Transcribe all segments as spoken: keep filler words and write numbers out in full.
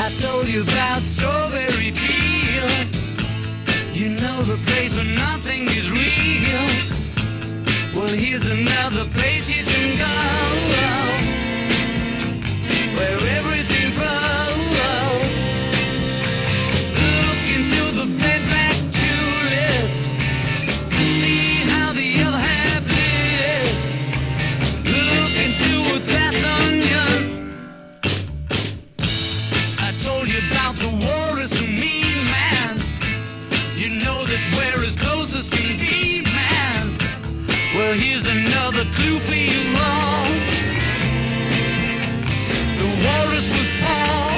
I told you about strawberry fields. You know the place where nothing is real. Well, here's another place you can go, where everything flows. Look into the bed-back tulips to see how the other half lives. Look into a glass onion. I told you about the war is a mean man. You know that we're as close as can be, man. Well, here's another clue for you all. The walrus was Paul,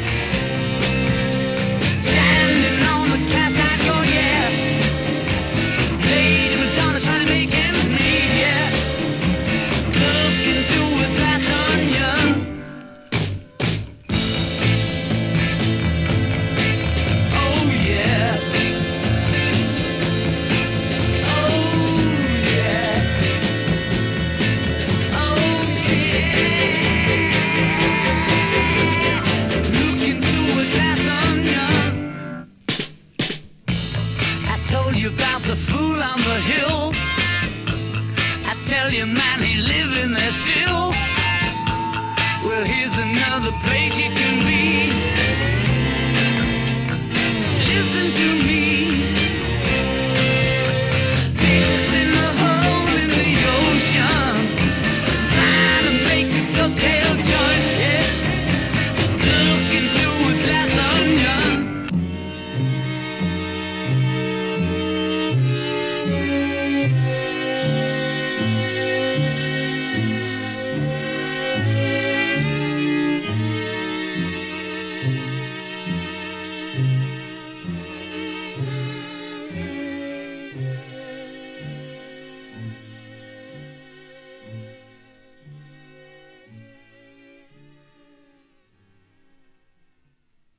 standing on the cast iron shore, yeah. Lady Madonna trying to make ends meet, yeah. Look into a glass onion. Oh yeah. Oh yeah. Oh yeah. Look into a glass onion. I told you about the fool on the hill. I tell you, man, he's living there still. Well, here's another place you can be.